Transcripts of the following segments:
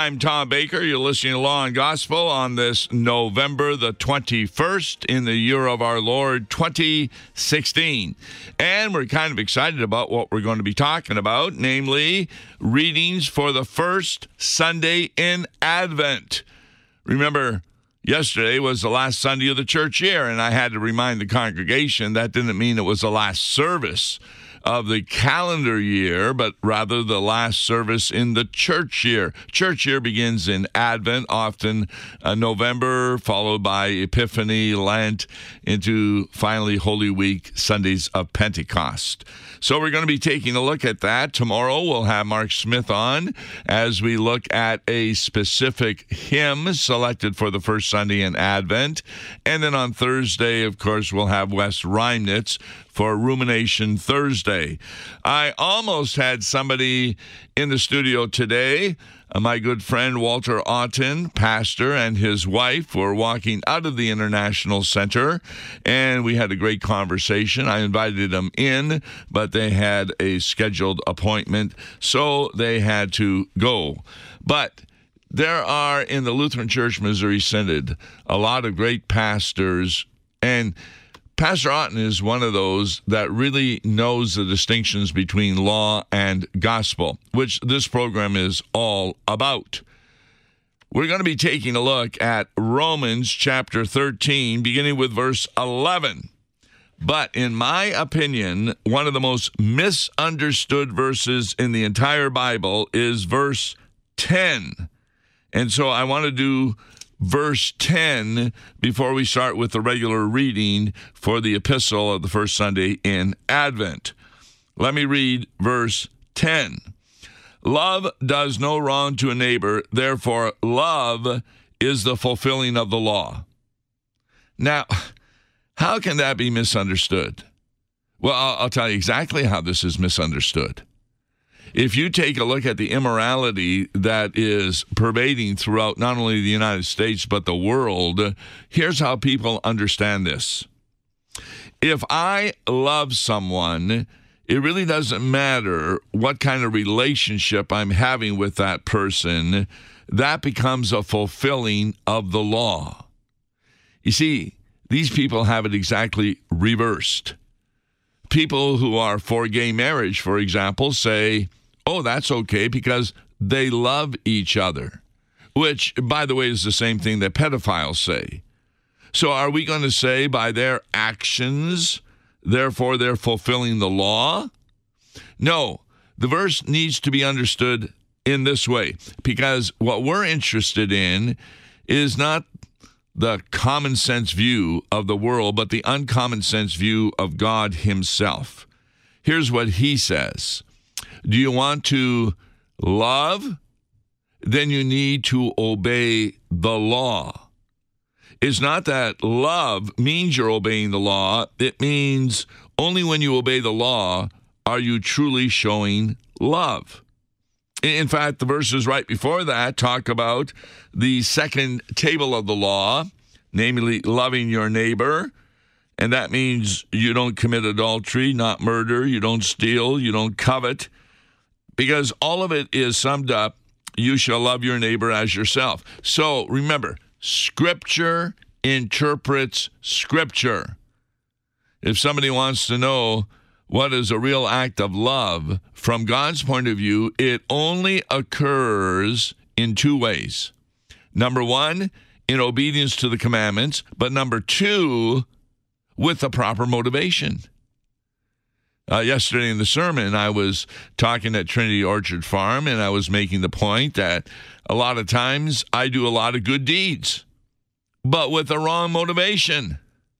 I'm Tom Baker. You're listening to Law and Gospel on this November the 21st in the year of our Lord 2016. And we're kind of excited about what we're going to be talking about, namely readings for the first Sunday in Advent. Remember, yesterday was the last Sunday of the church year, and I had to remind the congregation that didn't mean it was the last service of the calendar year, but rather the last service in the church year. Church year begins in Advent, often November, followed by Epiphany, Lent, into finally Holy Week, Sundays of Pentecost. So we're going to be taking a look at that. Tomorrow we'll have Mark Smith on as we look at a specific hymn selected for the first Sunday in Advent. And then on Thursday, of course, we'll have Wes Reimnitz for Rumination Thursday. I almost had somebody in the studio today. My good friend Walter Otten, pastor, and his wife were walking out of the International Center, and we had a great conversation. I invited them in, but they had a scheduled appointment, so they had to go. But there are, in the Lutheran Church Missouri Synod, a lot of great pastors, and Pastor Otten is one of those that really knows the distinctions between law and gospel, which this program is all about. We're going to be taking a look at Romans chapter 13, beginning with verse 11. But in my opinion, one of the most misunderstood verses in the entire Bible is verse 10. And so I want to do verse 10 before we start with the regular reading for the epistle of the first Sunday in Advent. Let me read verse 10. Love does no wrong to a neighbor, therefore love is the fulfilling of the law. Now, how can that be misunderstood? Well, I'll tell you exactly how this is misunderstood. If you take a look at the immorality that is pervading throughout not only the United States but the world, here's how people understand this. If I love someone, it really doesn't matter what kind of relationship I'm having with that person. That becomes a fulfilling of the law. You see, these people have it exactly reversed. People who are for gay marriage, for example, say, oh, that's okay because they love each other, which, by the way, is the same thing that pedophiles say. So are we going to say by their actions, therefore they're fulfilling the law? No, the verse needs to be understood in this way, because what we're interested in is not the common sense view of the world, but the uncommon sense view of God himself. Here's what he says. Do you want to love? Then you need to obey the law. It's not that love means you're obeying the law. It means only when you obey the law are you truly showing love. In fact, the verses right before that talk about the second table of the law, namely loving your neighbor. And that means you don't commit adultery, not murder, you don't steal, you don't covet. Because all of it is summed up, you shall love your neighbor as yourself. So remember, Scripture interprets Scripture. If somebody wants to know what is a real act of love, from God's point of view, it only occurs in two ways. Number one, in obedience to the commandments, but number two, with the proper motivation. Yesterday in the sermon, I was talking at Trinity Orchard Farm, and I was making the point that a lot of times I do a lot of good deeds, but with the wrong motivation.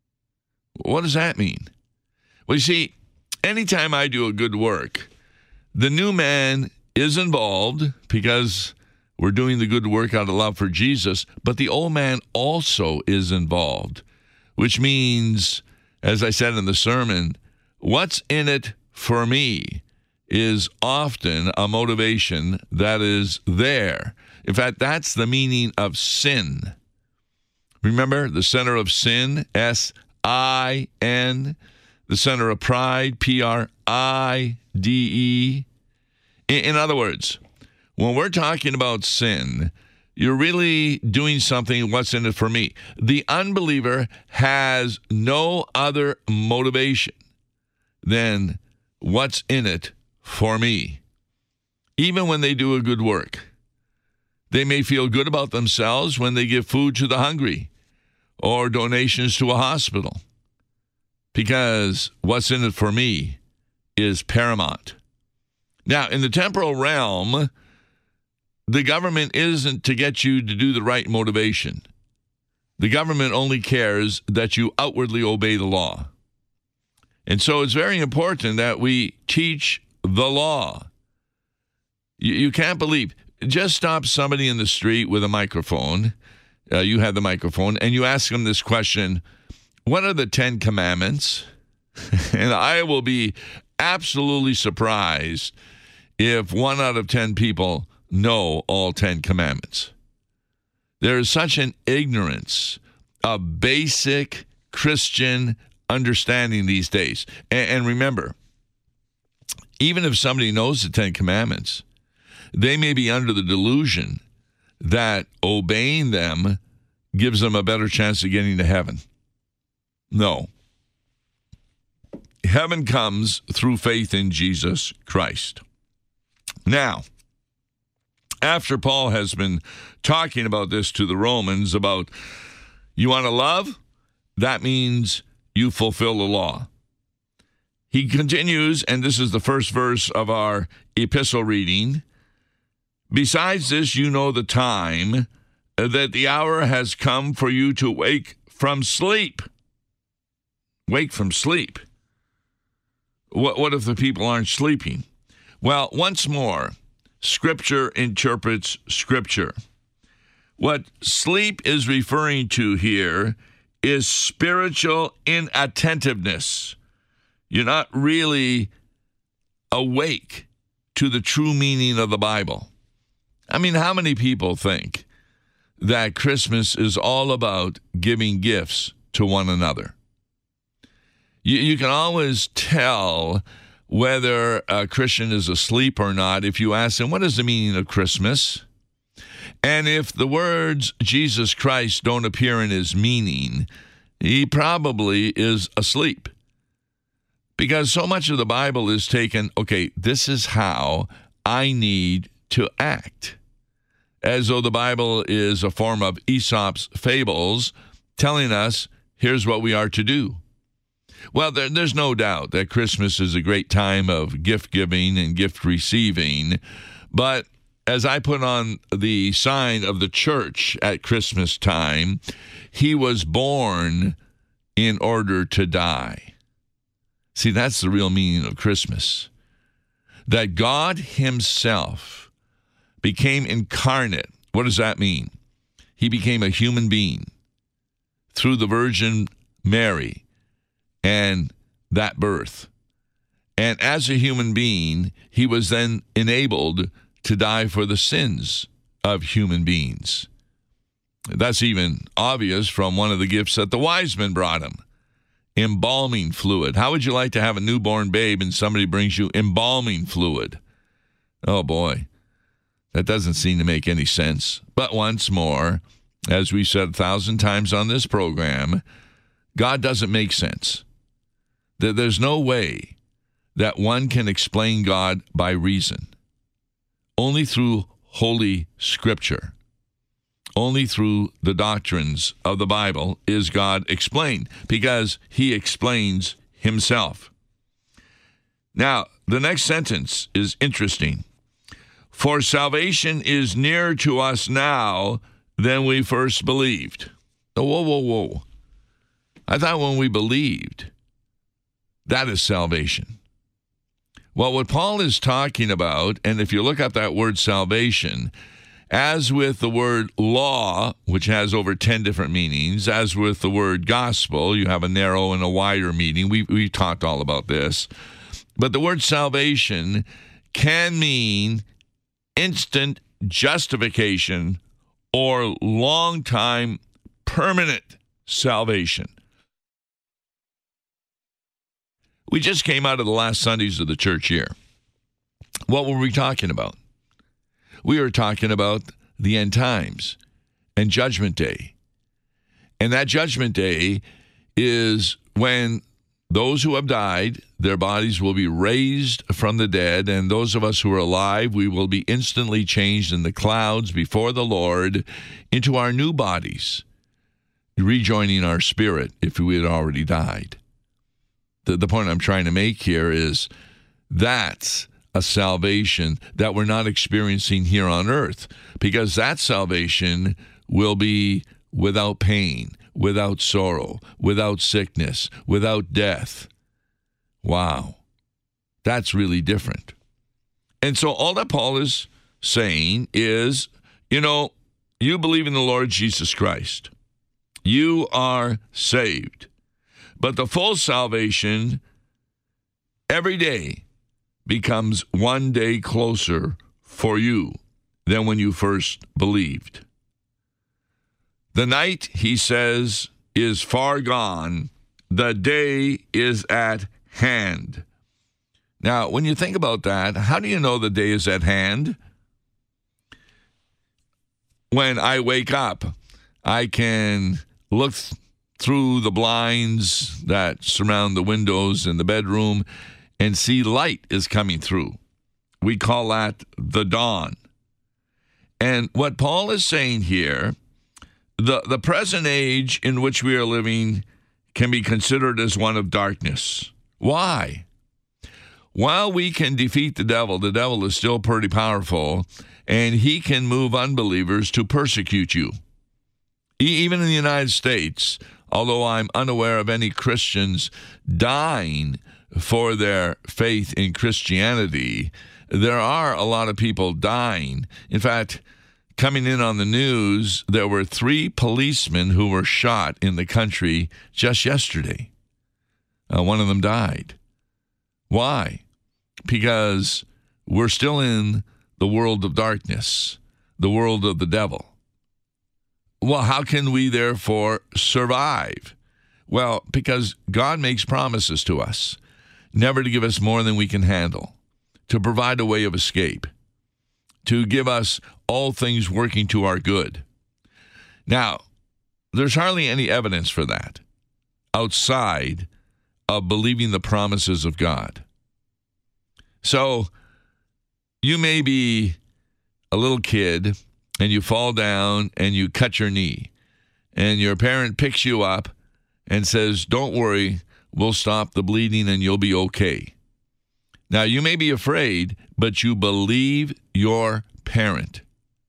What does that mean? Well, you see, anytime I do a good work, the new man is involved because we're doing the good work out of love for Jesus, but the old man also is involved, which means, as I said in the sermon, what's in it for me is often a motivation that is there. In fact, that's the meaning of sin. Remember the center of sin, S-I-N, the center of pride, P-R-I-D-E. In other words, When we're talking about sin, you're really doing something, what's in it for me? The unbeliever has no other motivation than what's in it for me. Even when they do a good work, they may feel good about themselves when they give food to the hungry or donations to a hospital, because what's in it for me is paramount. Now, in the temporal realm, the government isn't to get you to do the right motivation. The government only cares that you outwardly obey the law. And so it's very important that we teach the law. You can't believe. Just stop somebody in the street with a microphone. You have the microphone, and you ask them this question: what are the 10 commandments? And I will be absolutely surprised if 1 out of 10 people know all 10 commandments. There is such an ignorance of basic Christian understanding these days. And remember, even if somebody knows the 10 commandments, they may be under the delusion that obeying them gives them a better chance of getting to heaven. No. Heaven comes through faith in Jesus Christ. Now, after Paul has been talking about this to the Romans, about you want to love, that means you fulfill the law. He continues, and this is the first verse of our epistle reading. Besides this, you know the time, that the hour has come for you to wake from sleep. Wake from sleep. What if the people aren't sleeping? Well, once more, Scripture interprets Scripture. What sleep is referring to here is spiritual inattentiveness. You're not really awake to the true meaning of the Bible. I mean, how many people think that Christmas is all about giving gifts to one another? You can always tell whether a Christian is asleep or not if you ask them, what is the meaning of Christmas? And if the words Jesus Christ don't appear in his meaning, he probably is asleep. Because so much of the Bible is taken, okay, this is how I need to act. As though the Bible is a form of Aesop's fables telling us, here's what we are to do. Well, there's no doubt that Christmas is a great time of gift giving and gift receiving. But as I put on the sign of the church at Christmas time, he was born in order to die. See, that's the real meaning of Christmas. That God himself became incarnate. What does that mean? He became a human being through the Virgin Mary and that birth. And as a human being, he was then enabled to die for the sins of human beings. That's even obvious from one of the gifts that the wise men brought him. Embalming fluid. How would you like to have a newborn babe and somebody brings you embalming fluid? Oh boy, that doesn't seem to make any sense. But once more, as we said 1,000 times on this program, God doesn't make sense. There's no way that one can explain God by reason. Only through Holy Scripture. Only through the doctrines of the Bible is God explained, because he explains himself. Now, the next sentence is interesting. For salvation is nearer to us now than we first believed. Whoa. I thought when we believed, that is salvation. Well, what Paul is talking about, and if you look up that word salvation, as with the word law, which has over 10 different meanings, as with the word gospel, you have a narrow and a wider meaning. We talked all about this. But the word salvation can mean instant justification or long-time permanent salvation. We just came out of the last Sundays of the church year. What were we talking about? We are talking about the end times and Judgment Day. And that Judgment Day is when those who have died, their bodies will be raised from the dead, and those of us who are alive, we will be instantly changed in the clouds before the Lord into our new bodies, rejoining our spirit if we had already died. The point I'm trying to make here is that's a salvation that we're not experiencing here on earth, because that salvation will be without pain, without sorrow, without sickness, without death. Wow. That's really different. And so all that Paul is saying is, you believe in the Lord Jesus Christ. You are saved. But the full salvation every day becomes one day closer for you than when you first believed. The night, he says, is far gone. The day is at hand. Now, when you think about that, how do you know the day is at hand? When I wake up, I can look through the blinds that surround the windows in the bedroom and see light is coming through. We call that the dawn. And what Paul is saying here, the present age in which we are living can be considered as one of darkness. Why? While we can defeat the devil is still pretty powerful, and he can move unbelievers to persecute you. Even in the United States, although I'm unaware of any Christians dying for their faith in Christianity, there are a lot of people dying. In fact, coming in on the news, there were 3 policemen who were shot in the country just yesterday. One of them died. Why? Because we're still in the world of darkness, the world of the devil. Well, how can we therefore survive? Well, because God makes promises to us, never to give us more than we can handle, to provide a way of escape, to give us all things working to our good. Now, there's hardly any evidence for that outside of believing the promises of God. So, you may be a little kid and you fall down and you cut your knee, and your parent picks you up and says, "Don't worry, we'll stop the bleeding and you'll be okay." Now, you may be afraid, but you believe your parent.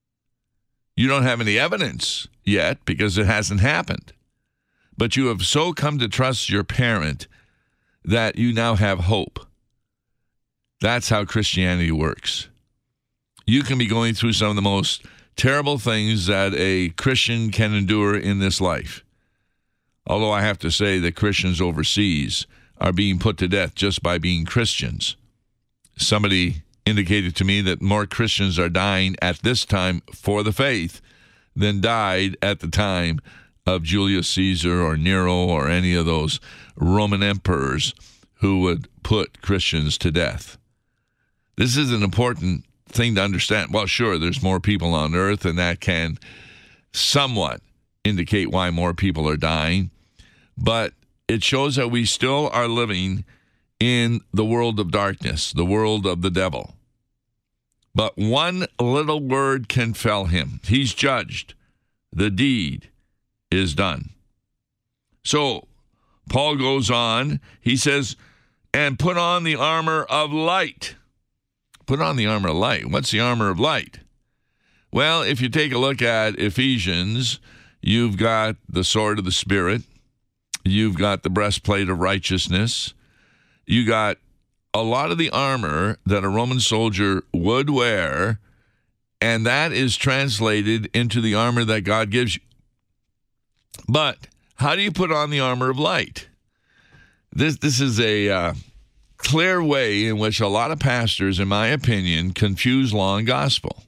You don't have any evidence yet because it hasn't happened. But you have so come to trust your parent that you now have hope. That's how Christianity works. You can be going through some of the most terrible things that a Christian can endure in this life. Although I have to say that Christians overseas are being put to death just by being Christians. Somebody indicated to me that more Christians are dying at this time for the faith than died at the time of Julius Caesar or Nero or any of those Roman emperors who would put Christians to death. This is an important thing to understand. Well, sure, there's more people on earth, and that can somewhat indicate why more people are dying, but it shows that we still are living in the world of darkness, the world of the devil. But one little word can fell him. He's judged. The deed is done. So Paul goes on. He says, and put on the armor of light. Put on the armor of light. What's the armor of light? Well, if you take a look at Ephesians, you've got the sword of the Spirit. You've got the breastplate of righteousness. You got a lot of the armor that a Roman soldier would wear, and that is translated into the armor that God gives you. But how do you put on the armor of light? This is a clear way in which a lot of pastors, in my opinion, confuse law and gospel.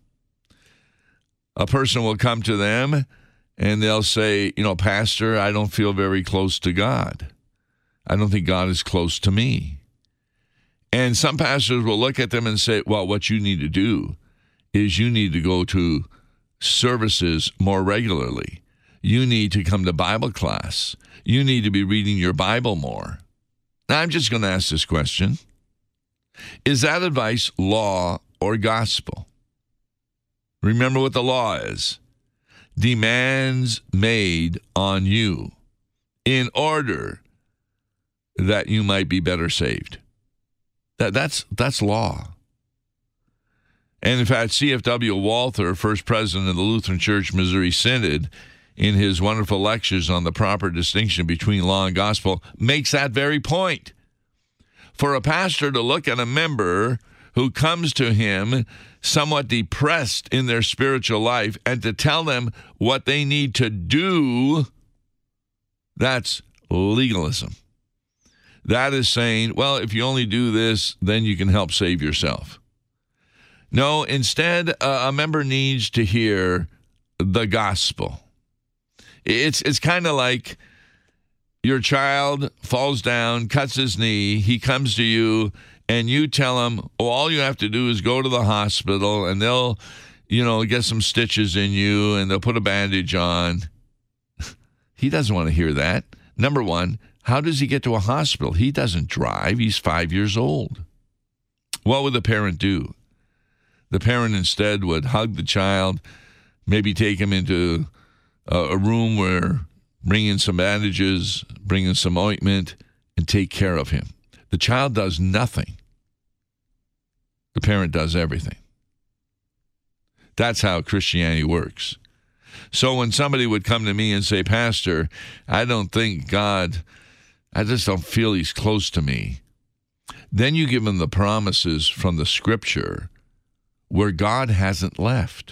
A person will come to them and they'll say, Pastor, I don't feel very close to God. I don't think God is close to me. And some pastors will look at them and say, well, what you need to do is you need to go to services more regularly. You need to come to Bible class. You need to be reading your Bible more. Now, I'm just going to ask this question. Is that advice law or gospel? Remember what the law is. Demands made on you in order that you might be better saved. That's law. And in fact, C.F.W. Walther, first president of the Lutheran Church Missouri Synod, in his wonderful lectures on the proper distinction between law and gospel, makes that very point. For a pastor to look at a member who comes to him somewhat depressed in their spiritual life and to tell them what they need to do, that's legalism. That is saying, well, if you only do this, then you can help save yourself. No, instead, a member needs to hear the gospel. It's kind of like your child falls down, cuts his knee, he comes to you, and you tell him, all you have to do is go to the hospital, and they'll, get some stitches in you, and they'll put a bandage on. He doesn't want to hear that. Number one, how does he get to a hospital? He doesn't drive. He's 5 years old. What would the parent do? The parent instead would hug the child, maybe take him into a room where bring in some bandages, bring in some ointment, and take care of him. The child does nothing. The parent does everything. That's how Christianity works. So when somebody would come to me and say, Pastor, I just don't feel he's close to me. Then you give them the promises from the Scripture where God hasn't left.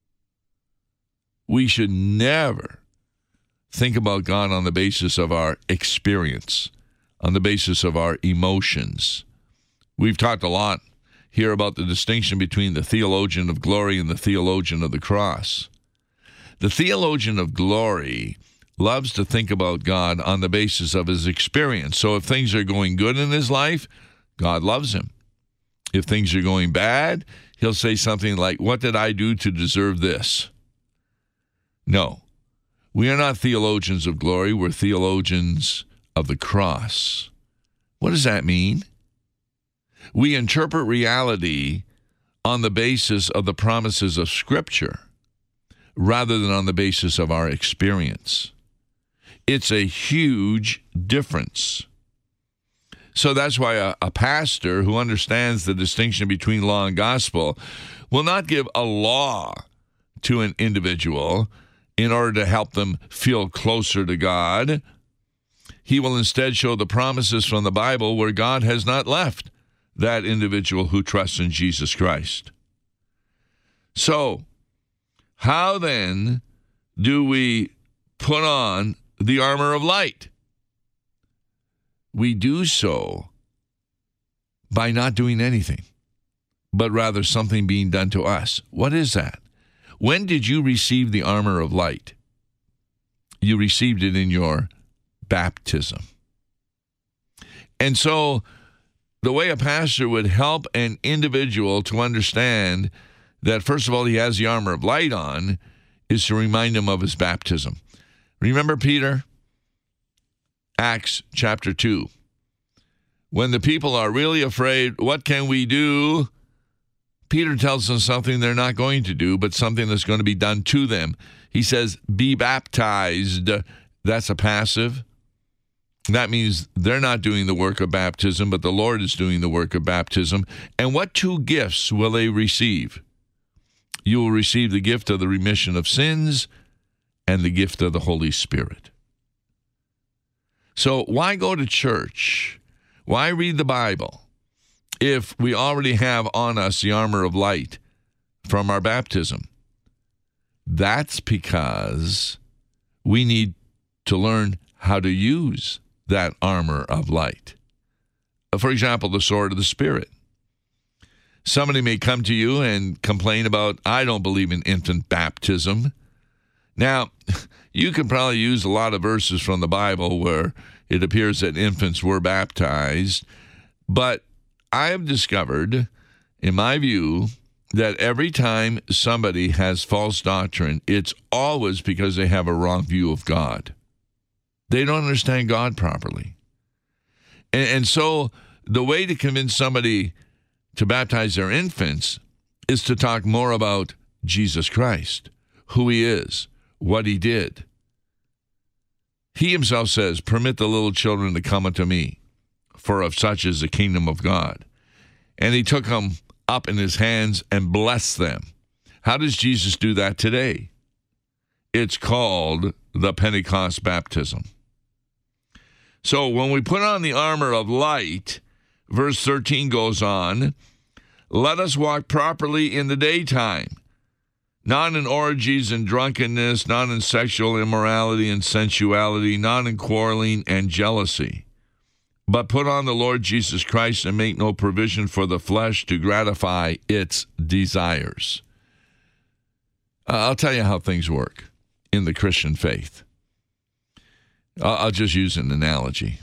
We should never think about God on the basis of our experience, on the basis of our emotions. We've talked a lot here about the distinction between the theologian of glory and the theologian of the cross. The theologian of glory loves to think about God on the basis of his experience. So if things are going good in his life, God loves him. If things are going bad, he'll say something like, what did I do to deserve this? No, we are not theologians of glory. We're theologians of the cross. What does that mean? We interpret reality on the basis of the promises of Scripture rather than on the basis of our experience. It's a huge difference. So that's why a pastor who understands the distinction between law and gospel will not give a law to an individual in order to help them feel closer to God. He will instead show the promises from the Bible where God has not left that individual who trusts in Jesus Christ. So, how then do we put on the armor of light? We do so by not doing anything, but rather something being done to us. What is that? When did you receive the armor of light? You received it in your baptism. And so the way a pastor would help an individual to understand that, first of all, he has the armor of light on, is to remind him of his baptism. Remember Peter? Acts chapter 2. When the people are really afraid, what can we do? Peter tells them something they're not going to do, but something that's going to be done to them. He says, be baptized. That's a passive. That means they're not doing the work of baptism, but the Lord is doing the work of baptism. And what two gifts will they receive? You will receive the gift of the remission of sins and the gift of the Holy Spirit. So why go to church? Why read the Bible if we already have on us the armor of light from our baptism? That's because we need to learn how to use that armor of light. For example, the sword of the Spirit. Somebody may come to you and complain about, I don't believe in infant baptism. Now, you can probably use a lot of verses from the Bible where it appears that infants were baptized, but I have discovered, in my view, that every time somebody has false doctrine, it's always because they have a wrong view of God. They don't understand God properly. And so the way to convince somebody to baptize their infants is to talk more about Jesus Christ, who he is, what he did. He himself says, "Permit the little children to come unto me, for of such is the kingdom of God." And he took them up in his hands and blessed them. How does Jesus do that today? It's called the Pentecost baptism. So when we put on the armor of light, verse 13 goes on, "Let us walk properly in the daytime, not in orgies and drunkenness, not in sexual immorality and sensuality, not in quarreling and jealousy, but put on the Lord Jesus Christ and make no provision for the flesh to gratify its desires." I'll tell you how things work in the Christian faith. I'll just use an analogy.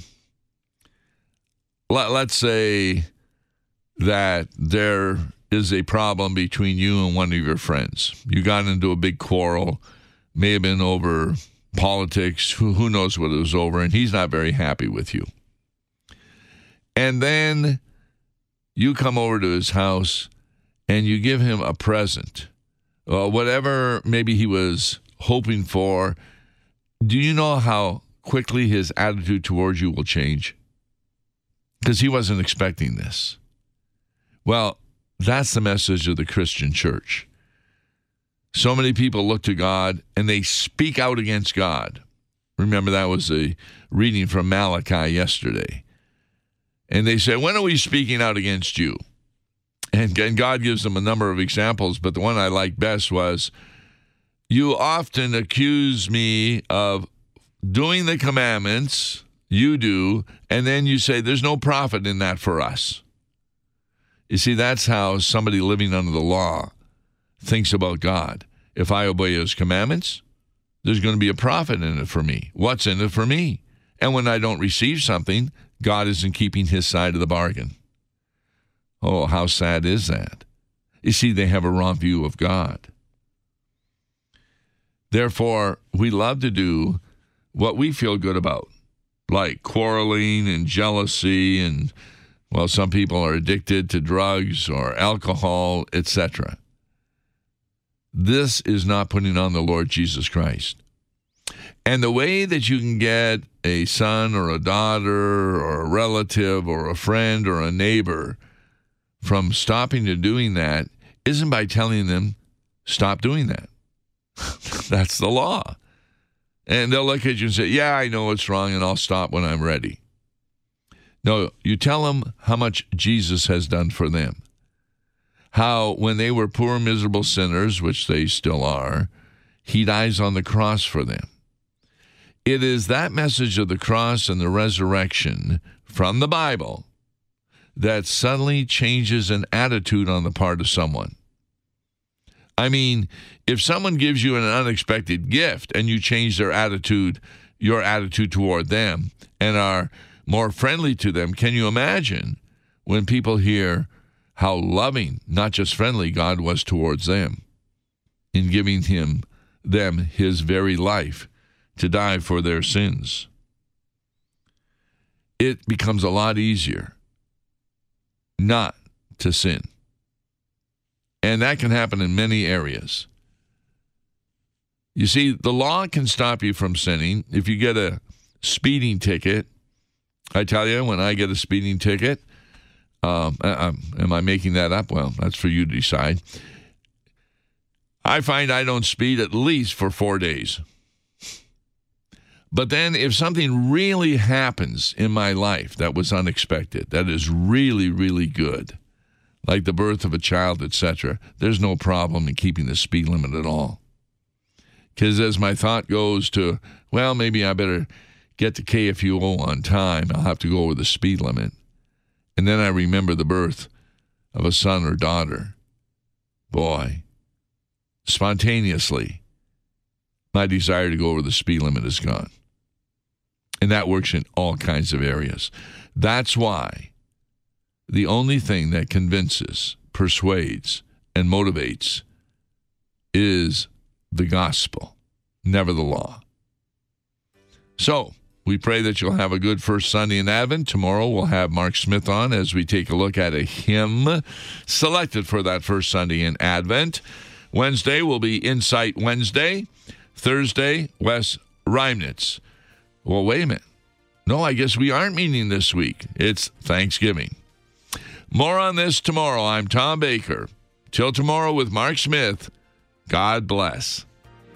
Let's say that there is a problem between you and one of your friends. You got into a big quarrel, may have been over politics, who knows what it was over, and he's not very happy with you. And then you come over to his house and you give him a present, whatever maybe he was hoping for. Do you know how quickly his attitude towards you will change? Because he wasn't expecting this. Well, that's the message of the Christian church. So many people look to God and they speak out against God. Remember, that was a reading from Malachi yesterday. And they say, "When are we speaking out against you?" And God gives them a number of examples, but the one I liked best was, "You often accuse me of doing the commandments, you do, and then you say there's no profit in that for us." You see, that's how somebody living under the law thinks about God. If I obey his commandments, there's going to be a profit in it for me. What's in it for me? And when I don't receive something, God isn't keeping his side of the bargain. Oh, how sad is that? You see, they have a wrong view of God. Therefore, we love to do what we feel good about, like quarreling and jealousy, and, well, some people are addicted to drugs or alcohol, etc. This is not putting on the Lord Jesus Christ. And the way that you can get a son or a daughter or a relative or a friend or a neighbor from stopping to doing that isn't by telling them, stop doing that. That's the law. And they'll look at you and say, "Yeah, I know it's wrong, and I'll stop when I'm ready." No, you tell them how much Jesus has done for them. How when they were poor, miserable sinners, which they still are, he dies on the cross for them. It is that message of the cross and the resurrection from the Bible that suddenly changes an attitude on the part of someone. I mean, if someone gives you an unexpected gift and you change their attitude, your attitude toward them, and are more friendly to them, can you imagine when people hear how loving, not just friendly, God was towards them in giving them his very life to die for their sins? It becomes a lot easier not to sin. And that can happen in many areas. You see, the law can stop you from sinning. If you get a speeding ticket, I tell you, when I get a speeding ticket, am I making that up? Well, that's for you to decide. I find I don't speed at least for 4 days. But then if something really happens in my life that was unexpected, that is really, really good, like the birth of a child, etc., there's no problem in keeping the speed limit at all. Because as my thought goes to, well, maybe I better get to KFUO on time, I'll have to go over the speed limit. And then I remember the birth of a son or daughter. Boy, spontaneously, my desire to go over the speed limit is gone. And that works in all kinds of areas. That's why the only thing that convinces, persuades, and motivates is the gospel, never the law. So, we pray that you'll have a good first Sunday in Advent. Tomorrow we'll have Mark Smith on as we take a look at a hymn selected for that first Sunday in Advent. Wednesday will be Insight Wednesday. Thursday, Wes Reimnitz. Well, wait a minute. No, I guess we aren't meeting this week. It's Thanksgiving. More on this tomorrow. I'm Tom Baker. Till tomorrow with Mark Smith, God bless.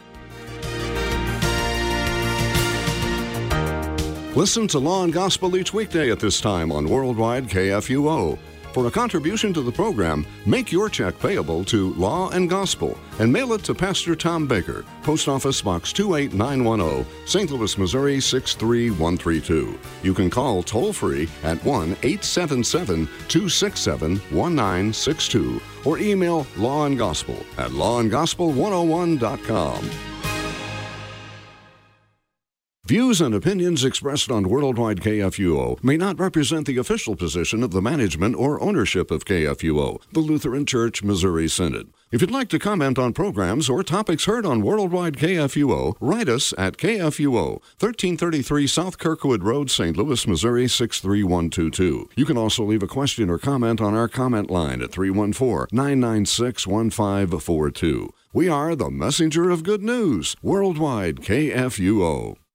Listen to Law and Gospel each weekday at this time on Worldwide KFUO. For a contribution to the program, make your check payable to Law and Gospel and mail it to Pastor Tom Baker, Post Office Box 28910, St. Louis, Missouri 63132. You can call toll-free at 1-877-267-1962 or email lawandgospel@lawandgospel101.com. Views and opinions expressed on Worldwide KFUO may not represent the official position of the management or ownership of KFUO, the Lutheran Church Missouri Synod. If you'd like to comment on programs or topics heard on Worldwide KFUO, write us at KFUO, 1333 South Kirkwood Road, St. Louis, Missouri 63122. You can also leave a question or comment on our comment line at 314-996-1542. We are the messenger of good news, Worldwide KFUO.